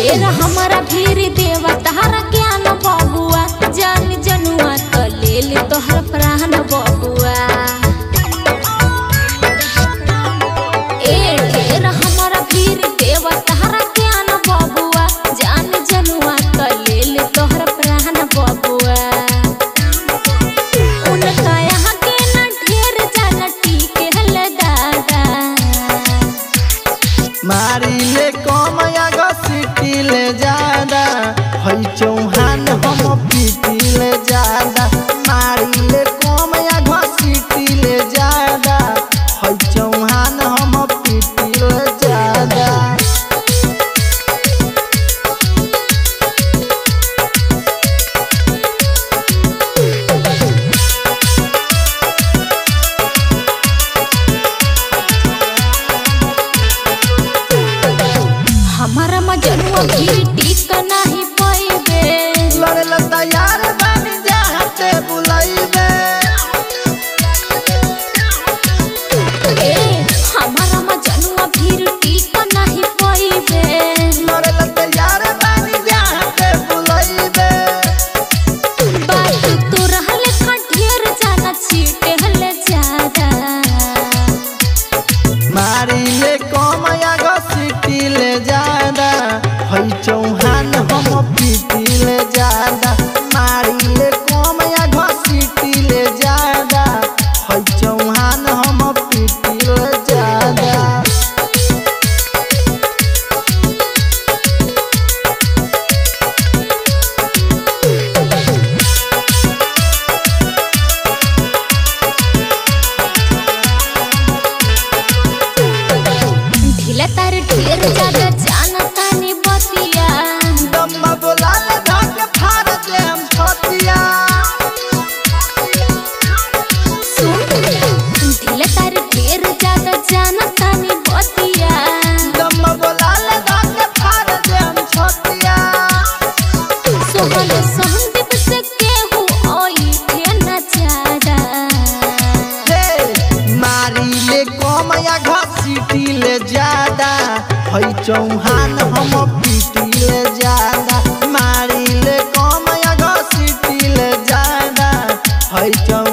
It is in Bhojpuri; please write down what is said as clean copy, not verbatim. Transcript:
ढेर हमारा भीर देवा तहरा ज्ञान बबुआ जान जनुआ तो ले ले तोहर प्राण बबुआ। ए ढेर हमारा भीर देवा तहरा ज्ञान बबुआ जान जनुआ तो ले ले तोहर प्राण बबुआ। उनका यहाँ के न ढेर जाना टीके हल दादा मारी ले कम या सिटी ले ज्यादा है चौहान हम पीटी ले ज्यादा मारी ले कम या सिटी ले ज्यादा है चौहान हम पीटी ले ज्यादा। हमारा मजनुआ भी टिक नहीं पाइबे लड़े तैयार बानी जाते बुलाइबे। हमारा मजनुआ भी टिक नहीं पाइबे लड़े तैयार बानी जाते बुलाइबे। बात तो रहले ढेर जाना छीटे हले ज्यादा मारी ले कम या सिटी ले ज्यादा है चौहान हम पीटी ले ज्यादा मारी ले कम या सिटी ले ज्यादा है चौहान हम पीटी ले ज्यादा। ढीला तार ढेर ज्यादा जाना तानी बतिया दम्मा बोला ले धक फाड़ दे हम छतिया। ढीला तार ढेर ज्यादा जाना तानी बतिया दम्मा बोला ले धक फाड़ दे हम छतिया। सोहन सोहनदीप से केहू ओई थे न ज्यादा मारी ले कम या सिटी ले ज्यादा है चौहान हम पीटी ले ज्यादा मारी ले कम या सिटी ले ज्यादा है